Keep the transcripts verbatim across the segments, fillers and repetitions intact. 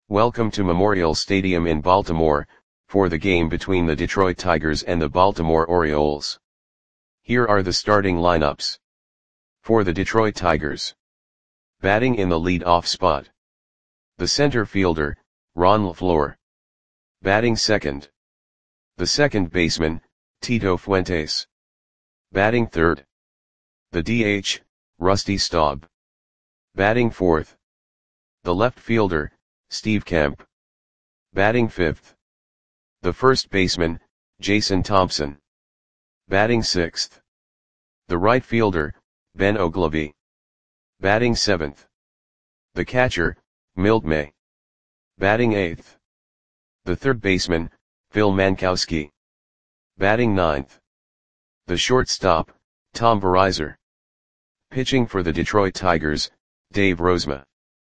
Welcome to Memorial Stadium in Baltimore, for the game between the Detroit Tigers and the Baltimore Orioles. Here are the starting lineups. For the Detroit Tigers. Batting in the lead-off spot. The center fielder, Ron LeFlore. Batting second. The second baseman, Tito Fuentes. Batting third. The D H, Rusty Staub. Batting fourth. The left fielder, Steve Kemp. Batting fifth. The first baseman, Jason Thompson. Batting sixth. The right fielder, Ben Oglivie. Batting seventh. The catcher, Milt May. Batting eighth. The third baseman, Phil Mankowski. Batting ninth. The shortstop, Tom Verizor. Pitching for the Detroit Tigers, Dave Rozema.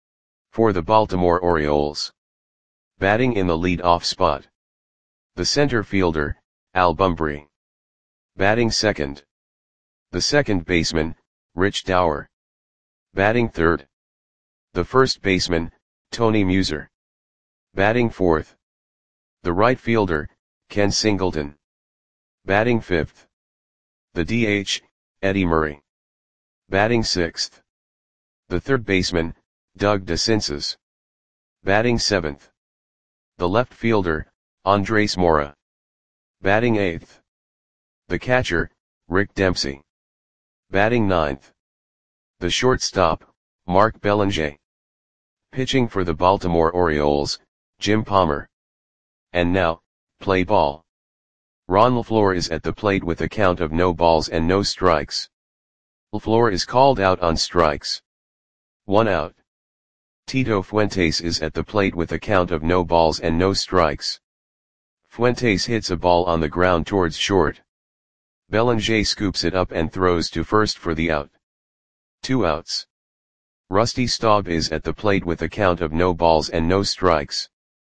For the Baltimore Orioles. Batting in the lead-off spot. The center fielder, Al Bumbry. Batting second. The second baseman, Rich Dauer. Batting third. The first baseman, Tony Muser. Batting fourth. The right fielder, Ken Singleton. Batting fifth. The D H, Eddie Murray. Batting sixth. The third baseman, Doug DeCinces. Batting seventh. The left fielder, Andres Mora. Batting eighth. The catcher, Rick Dempsey. Batting ninth. The shortstop, Mark Belanger. Pitching for the Baltimore Orioles, Jim Palmer. And now, play ball. Ron LeFlore is at the plate with a count of no balls and no strikes. LeFlore is called out on strikes. One out. Tito Fuentes is at the plate with a count of no balls and no strikes. Fuentes hits a ball on the ground towards short. Belanger scoops it up and throws to first for the out. Two outs. Rusty Staub is at the plate with a count of no balls and no strikes.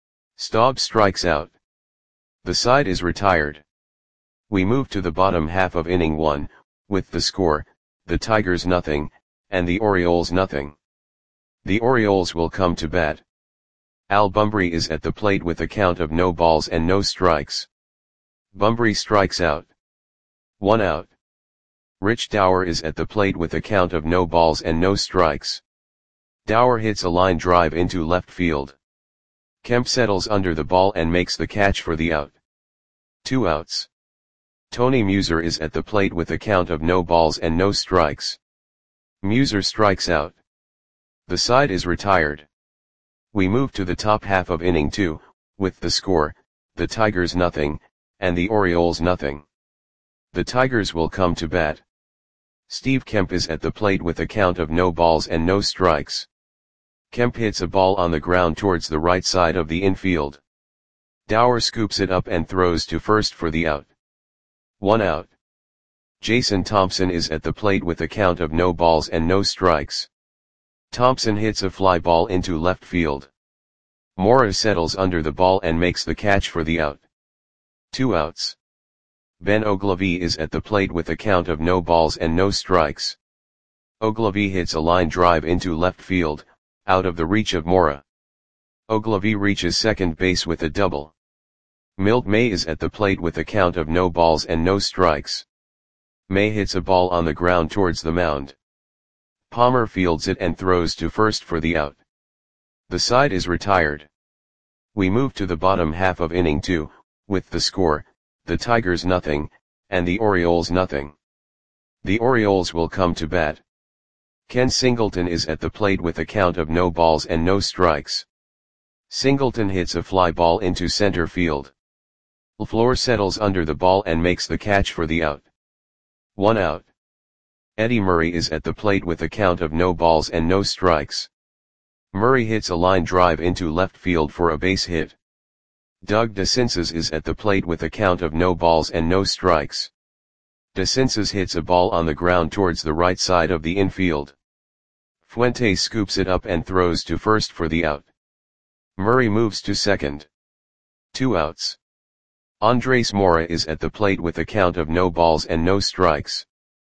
Staub strikes out. The side is retired. We move to the bottom half of inning one, with the score, the Tigers nothing, and the Orioles nothing. The Orioles will come to bat. Al Bumbry is at the plate with a count of no balls and no strikes. Bumbry strikes out. One out. Rich Dauer is at the plate with a count of no balls and no strikes. Dauer hits a line drive into left field. Kemp settles under the ball and makes the catch for the out. Two outs. Tony Muser is at the plate with a count of no balls and no strikes. Muser strikes out. The side is retired. We move to the top half of inning two, with the score, the Tigers nothing, and the Orioles nothing. The Tigers will come to bat. Steve Kemp is at the plate with a count of no balls and no strikes. Kemp hits a ball on the ground towards the right side of the infield. Dauer scoops it up and throws to first for the out. One out. Jason Thompson is at the plate with a count of no balls and no strikes. Thompson hits a fly ball into left field. Mora settles under the ball and makes the catch for the out. Two outs. Ben Oglivie is at the plate with a count of no balls and no strikes. Oglivie hits a line drive into left field, out of the reach of Mora. Oglivie reaches second base with a double. Milt May is at the plate with a count of no balls and no strikes. May hits a ball on the ground towards the mound. Palmer fields it and throws to first for the out. The side is retired. We move to the bottom half of inning two, with the score, the Tigers nothing, and the Orioles nothing. The Orioles will come to bat. Ken Singleton is at the plate with a count of no balls and no strikes. Singleton hits a fly ball into center field. LeFlore settles under the ball and makes the catch for the out. One out. Eddie Murray is at the plate with a count of no balls and no strikes. Murray hits a line drive into left field for a base hit. Doug DeCinces is at the plate with a count of no balls and no strikes. DeCinces hits a ball on the ground towards the right side of the infield. Fuentes scoops it up and throws to first for the out. Murray moves to second. Two outs. Andres Mora is at the plate with a count of no balls and no strikes.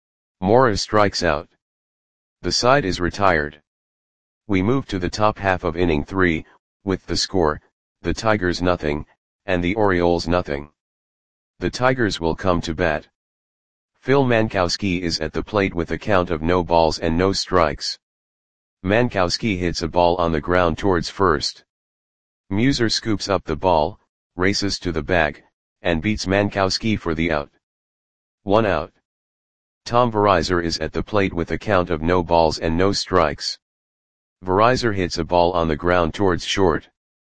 Mora strikes out. The side is retired. We move to the top half of inning three, with the score, the Tigers nothing, and the Orioles nothing. The Tigers will come to bat. Phil Mankowski is at the plate with a count of no balls and no strikes. Mankowski hits a ball on the ground towards first. Muser scoops up the ball, races to the bag, and beats Mankowski for the out. One out. Tom Verizar is at the plate with a count of no balls and no strikes. Verizar hits a ball on the ground towards short.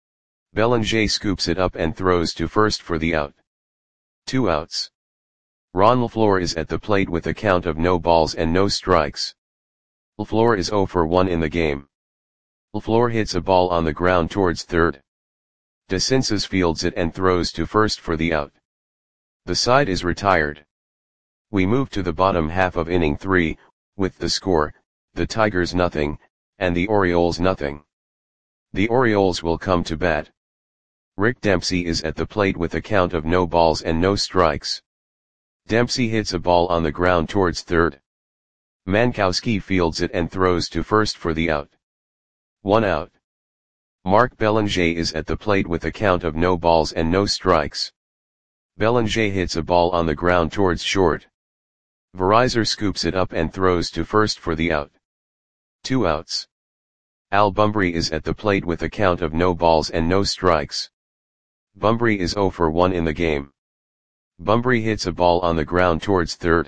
Belanger scoops it up and throws to first for the out. Two outs. Ron LaFleur is at the plate with a count of no balls and no strikes. LaFleur is zero for one in the game. LaFleur hits a ball on the ground towards third. DeCinces fields it and throws to first for the out. The side is retired. We move to the bottom half of inning three, with the score, the Tigers nothing, and the Orioles nothing. The Orioles will come to bat. Rick Dempsey is at the plate with a count of no balls and no strikes. Dempsey hits a ball on the ground towards third. Mankowski fields it and throws to first for the out. One out. Mark Belanger is at the plate with a count of no balls and no strikes. Belanger hits a ball on the ground towards short. Verizar scoops it up and throws to first for the out. Two outs. Al Bumbry is at the plate with a count of no balls and no strikes. Bumbry is zero for one in the game. Bumbry hits a ball on the ground towards third.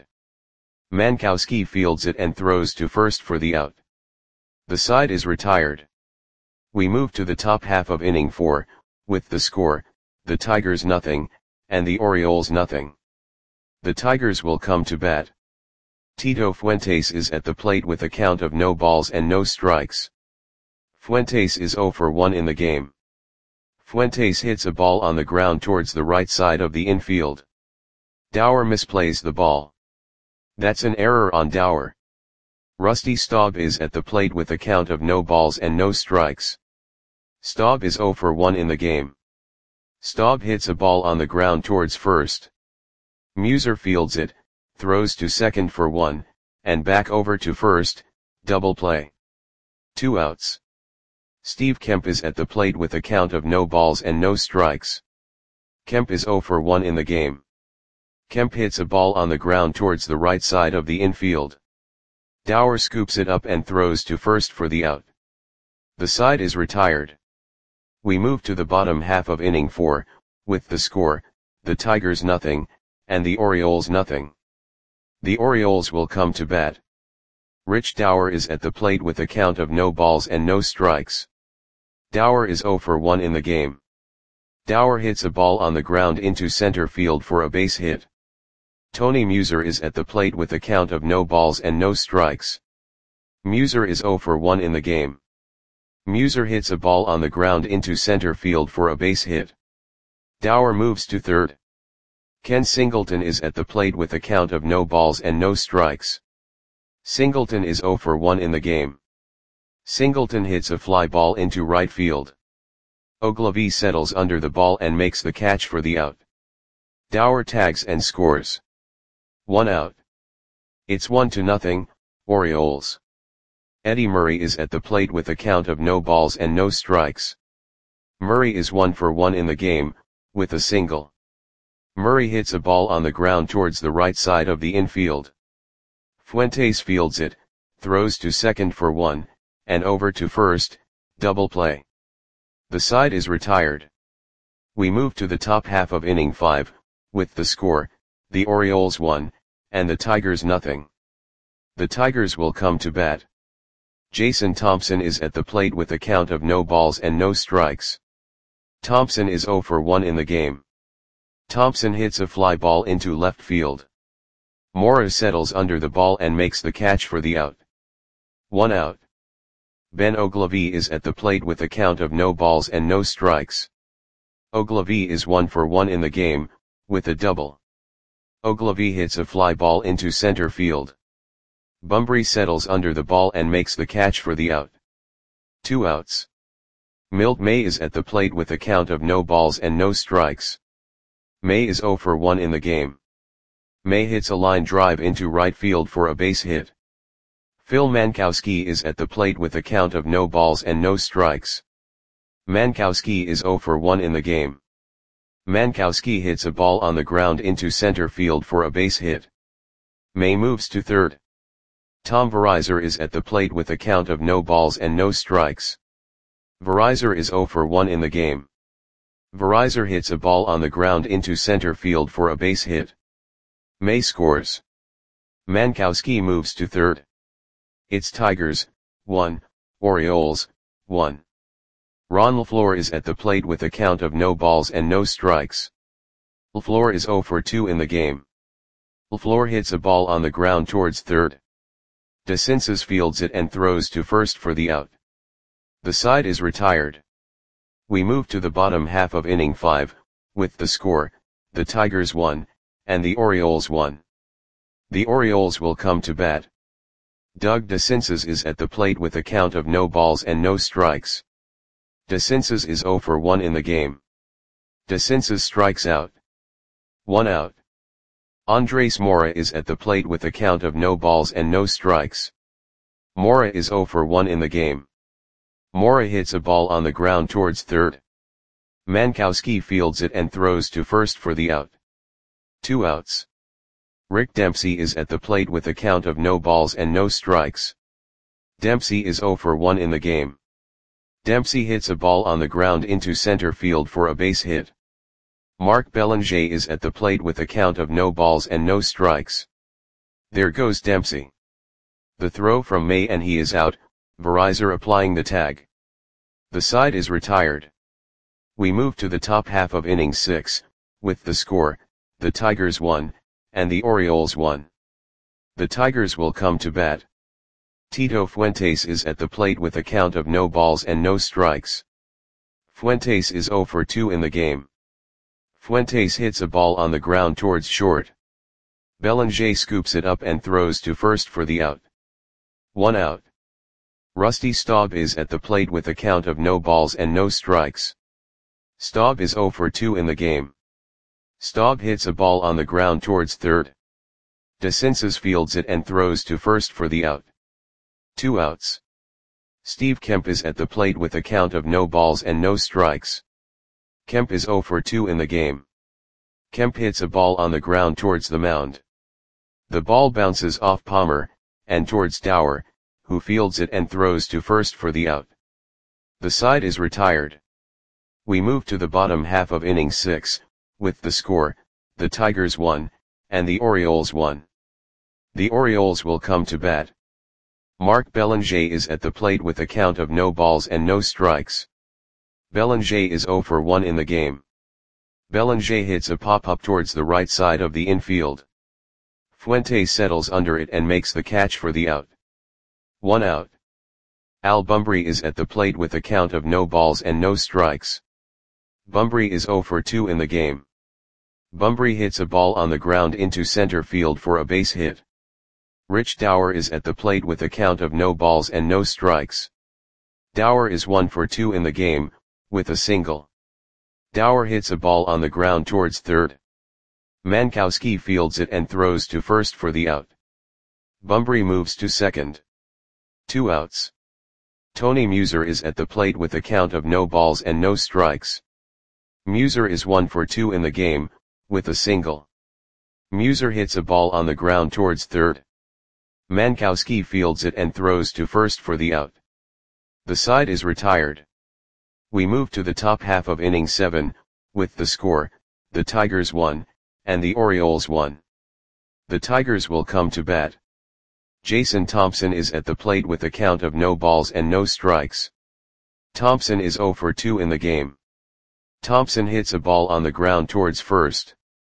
Mankowski fields it and throws to first for the out. The side is retired. We move to the top half of inning four, with the score, the Tigers nothing, and the Orioles nothing. The Tigers will come to bat. Tito Fuentes is at the plate with a count of no balls and no strikes. Fuentes is zero for one in the game. Fuentes hits a ball on the ground towards the right side of the infield. Dower misplays the ball. That's an error on Dower. Rusty Staub is at the plate with a count of no balls and no strikes. Staub is zero for one in the game. Staub hits a ball on the ground towards first. Muser fields it, throws to second for one, and back over to first, double play. Two outs. Steve Kemp is at the plate with a count of no balls and no strikes. Kemp is zero for one in the game. Kemp hits a ball on the ground towards the right side of the infield. Dower scoops it up and throws to first for the out. The side is retired. We move to the bottom half of inning four, with the score, the Tigers nothing, and the Orioles nothing. The Orioles will come to bat. Rich Dower is at the plate with a count of no balls and no strikes. Dower is zero for one in the game. Dower hits a ball on the ground into center field for a base hit. Tony Muser is at the plate with a count of no balls and no strikes. Muser is zero for one in the game. Muser hits a ball on the ground into center field for a base hit. Dower moves to third. Ken Singleton is at the plate with a count of no balls and no strikes. Singleton is zero for one in the game. Singleton hits a fly ball into right field. Ogilvie settles under the ball and makes the catch for the out. Dower tags and scores. One out. It's one to nothing, Orioles. Eddie Murray is at the plate with a count of no balls and no strikes. Murray is one for one in the game, with a single. Murray hits a ball on the ground towards the right side of the infield. Fuentes fields it, throws to second for one, and over to first, double play. The side is retired. We move to the top half of inning five, with the score, the Orioles one, and the Tigers nothing. The Tigers will come to bat. Jason Thompson is at the plate with a count of no balls and no strikes. Thompson is zero for one in the game. Thompson hits a fly ball into left field. Mora settles under the ball and makes the catch for the out. One out. Ben Ogilvie is at the plate with a count of no balls and no strikes. Ogilvie is one for one in the game, with a double. Ogilvie hits a fly ball into center field. Bumbry settles under the ball and makes the catch for the out. Two outs. Milt May is at the plate with a count of no balls and no strikes. May is zero for one in the game. May hits a line drive into right field for a base hit. Phil Mankowski is at the plate with a count of no balls and no strikes. Mankowski is zero for one in the game. Mankowski hits a ball on the ground into center field for a base hit. May moves to third. Tom Verizor is at the plate with a count of no balls and no strikes. Verizor is zero for one in the game. Verizor hits a ball on the ground into center field for a base hit. May scores. Mankowski moves to third. It's Tigers, one, Orioles, one. Ron LeFlore is at the plate with a count of no balls and no strikes. LeFlore is zero for two in the game. LeFlore hits a ball on the ground towards third. DeCinces fields it and throws to first for the out. The side is retired. We move to the bottom half of inning five, with the score, the Tigers one, and the Orioles one. The Orioles will come to bat. Doug DeCinces is at the plate with a count of no balls and no strikes. DeCinces is zero for one in the game. DeCinces strikes out. One out. Andres Mora is at the plate with a count of no balls and no strikes. Mora is zero for one in the game. Mora hits a ball on the ground towards third. Mankowski fields it and throws to first for the out. Two outs. Rick Dempsey is at the plate with a count of no balls and no strikes. Dempsey is zero for one in the game. Dempsey hits a ball on the ground into center field for a base hit. Mark Belanger is at the plate with a count of no balls and no strikes. There goes Dempsey. The throw from May and he is out, Verizor applying the tag. The side is retired. We move to the top half of inning six, with the score, the Tigers one, and the Orioles one. The Tigers will come to bat. Tito Fuentes is at the plate with a count of no balls and no strikes. Fuentes is zero for two in the game. Fuentes hits a ball on the ground towards short. Belanger scoops it up and throws to first for the out. One out. Rusty Staub is at the plate with a count of no balls and no strikes. Staub is zero for two in the game. Staub hits a ball on the ground towards third. DeCinces fields it and throws to first for the out. Two outs. Steve Kemp is at the plate with a count of no balls and no strikes. Kemp is zero for two in the game. Kemp hits a ball on the ground towards the mound. The ball bounces off Palmer, and towards Dower, who fields it and throws to first for the out. The side is retired. We move to the bottom half of inning six, with the score, the Tigers one, and the Orioles one. The Orioles will come to bat. Mark Belanger is at the plate with a count of no balls and no strikes. Belanger is zero for one in the game. Belanger hits a pop-up towards the right side of the infield. Fuentes settles under it and makes the catch for the out. One out. Al Bumbry is at the plate with a count of no balls and no strikes. Bumbry is zero for two in the game. Bumbry hits a ball on the ground into center field for a base hit. Rich Dower is at the plate with a count of no balls and no strikes. Dower is one for two in the game, with a single. Dower hits a ball on the ground towards third. Mankowski fields it and throws to first for the out. Bumbry moves to second. Two outs. Tony Muser is at the plate with a count of no balls and no strikes. Muser is one for two in the game, with a single. Muser hits a ball on the ground towards third. Mankowski fields it and throws to first for the out. The side is retired. We move to the top half of inning seven, with the score, the Tigers one, and the Orioles one. The Tigers will come to bat. Jason Thompson is at the plate with a count of no balls and no strikes. Thompson is zero for two in the game. Thompson hits a ball on the ground towards first.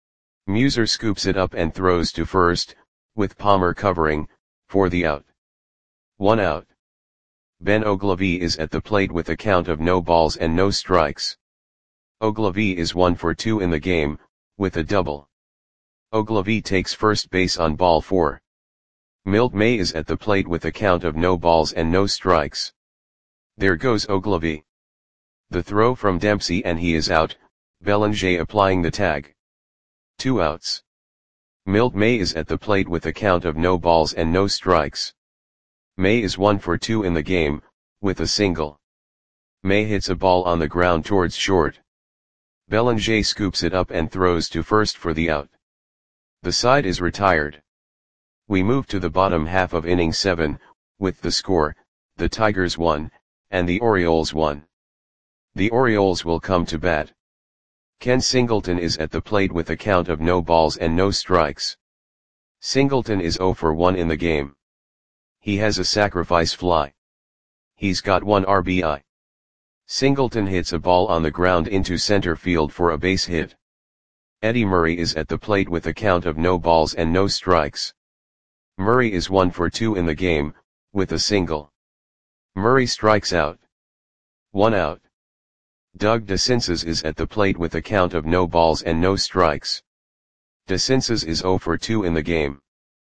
Muser scoops it up and throws to first, with Palmer covering, for the out. One out. Ben Ogilvie is at the plate with a count of no balls and no strikes. Ogilvie is one for two in the game, with a double. Ogilvie takes first base on ball four. Milt May is at the plate with a count of no balls and no strikes. There goes Ogilvie. The throw from Dempsey and he is out, Belanger applying the tag. Two outs. Milt May is at the plate with a count of no balls and no strikes. May is one for two in the game, with a single. May hits a ball on the ground towards short. Belanger scoops it up and throws to first for the out. The side is retired. We move to the bottom half of inning seven, with the score, the Tigers one, and the Orioles one. The Orioles will come to bat. Ken Singleton is at the plate with a count of no balls and no strikes. Singleton is oh for one in the game. He has a sacrifice fly. He's got one R B I. Singleton hits a ball on the ground into center field for a base hit. Eddie Murray is at the plate with a count of no balls and no strikes. Murray is one for two in the game, with a single. Murray strikes out. One out. Doug DeCinces is at the plate with a count of no balls and no strikes. DeCinces is oh for two in the game.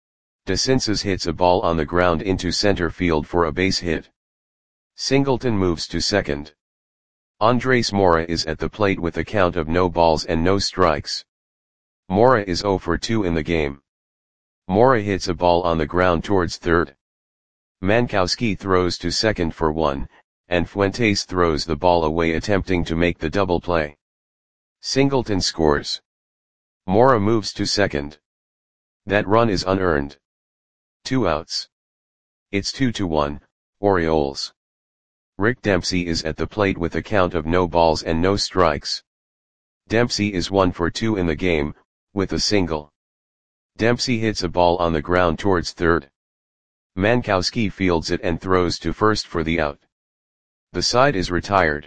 DeCinces hits a ball on the ground into center field for a base hit. Singleton moves to second. Andres Mora is at the plate with a count of no balls and no strikes. Mora is oh for two in the game. Mora hits a ball on the ground towards third. Mankowski throws to second for one, and Fuentes throws the ball away attempting to make the double play. Singleton scores. Mora moves to second. That run is unearned. Two outs. It's two to one, Orioles. Rick Dempsey is at the plate with a count of no balls and no strikes. Dempsey is one for two in the game, with a single. Dempsey hits a ball on the ground towards third. Mankowski fields it and throws to first for the out. The side is retired.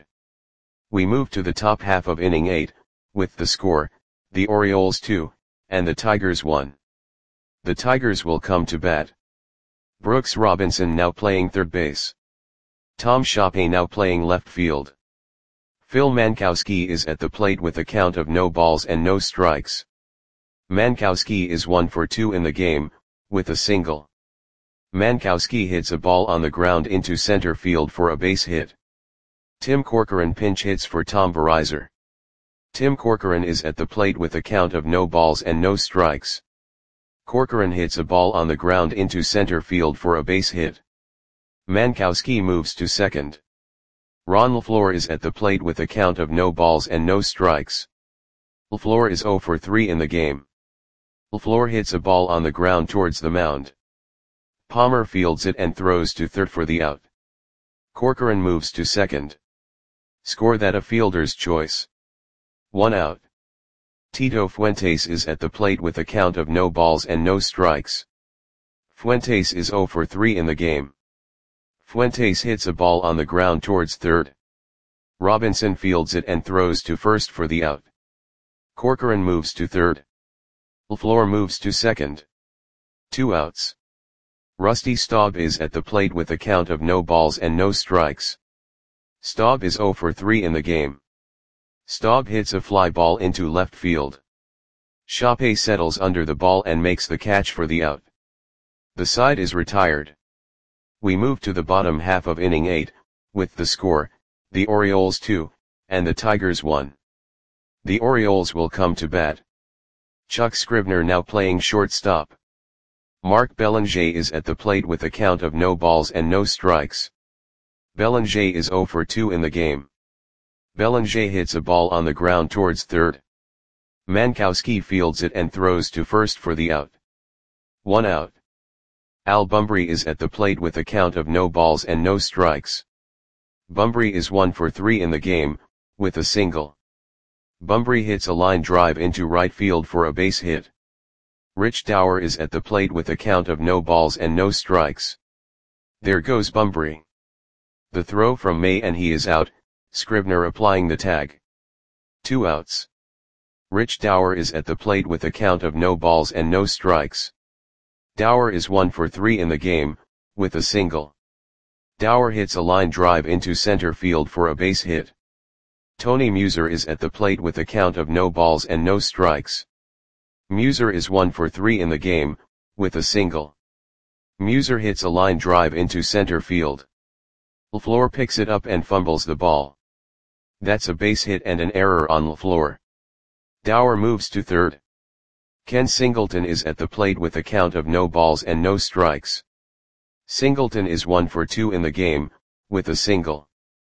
We move to the top half of inning eight, with the score, the Orioles two, and the Tigers one. The Tigers will come to bat. Brooks Robinson now playing third base. Tom Shoppe now playing left field. Phil Mankowski is at the plate with a count of no balls and no strikes. Mankowski is one for two in the game, with a single. Mankowski hits a ball on the ground into center field for a base hit. Tim Corcoran pinch hits for Tom Verizon. Tim Corcoran is at the plate with a count of no balls and no strikes. Corcoran hits a ball on the ground into center field for a base hit. Mankowski moves to second. Ron LaFleur is at the plate with a count of no balls and no strikes. LaFleur is oh for three in the game. LaFleur hits a ball on the ground towards the mound. Palmer fields it and throws to third for the out. Corcoran moves to second. Score that a fielder's choice. One out. Tito Fuentes is at the plate with a count of no balls and no strikes. Fuentes is oh for three in the game. Fuentes hits a ball on the ground towards third. Robinson fields it and throws to first for the out. Corcoran moves to third. LaFleur moves to second. Two outs. Rusty Staub is at the plate with a count of no balls and no strikes. Staub is oh for three in the game. Staub hits a fly ball into left field. Shoppe settles under the ball and makes the catch for the out. The side is retired. We move to the bottom half of inning eight, with the score, the Orioles two, and the Tigers one. The Orioles will come to bat. Chuck Scribner now playing shortstop. Mark Belanger is at the plate with a count of no balls and no strikes. Belanger is oh for two in the game. Belanger hits a ball on the ground towards third. Mankowski fields it and throws to first for the out. One out. Al Bumbry is at the plate with a count of no balls and no strikes. Bumbry is one for three in the game, with a single. Bumbry hits a line drive into right field for a base hit. Rich Dower is at the plate with a count of no balls and no strikes. There goes Bumbry. The throw from May and he is out, Scribner applying the tag. Two outs. Rich Dower is at the plate with a count of no balls and no strikes. Dower is one for three in the game, with a single. Dower hits a line drive into center field for a base hit. Tony Muser is at the plate with a count of no balls and no strikes. Muser is one for three in the game, with a single. Muser hits a line drive into center field. LaFleur picks it up and fumbles the ball. That's a base hit and an error on LaFleur. Dower moves to third. Ken Singleton is at the plate with a count of no balls and no strikes. Singleton is one for two in the game, with a single.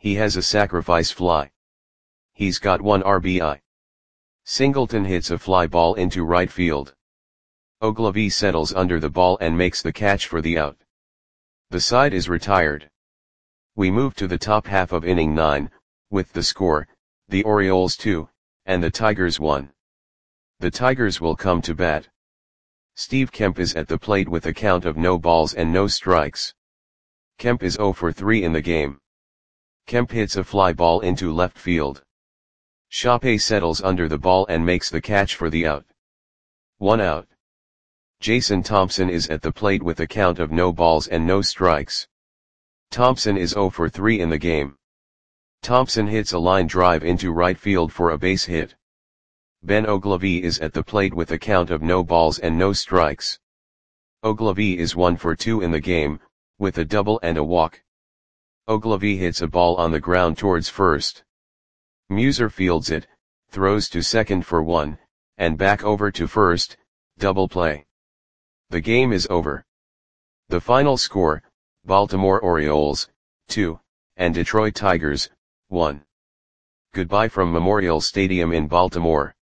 He has a sacrifice fly. He's got one R B I. Singleton hits a fly ball into right field. Ogilvy settles under the ball and makes the catch for the out. The side is retired. We move to the top half of inning nine, with the score, the Orioles two, and the Tigers one. The Tigers will come to bat. Steve Kemp is at the plate with a count of no balls and no strikes. Kemp is zero for three in the game. Kemp hits a fly ball into left field. Shoppe settles under the ball and makes the catch for the out. One out. Jason Thompson is at the plate with a count of no balls and no strikes. Thompson is zero for three in the game. Thompson hits a line drive into right field for a base hit. Ben Ogilvy is at the plate with a count of no balls and no strikes. Ogilvy is one for two in the game, with a double and a walk. Ogilvy hits a ball on the ground towards first. Muser fields it, throws to second for one, and back over to first, double play. The game is over. The final score, Baltimore Orioles, two, and Detroit Tigers, one. Goodbye from Memorial Stadium in Baltimore.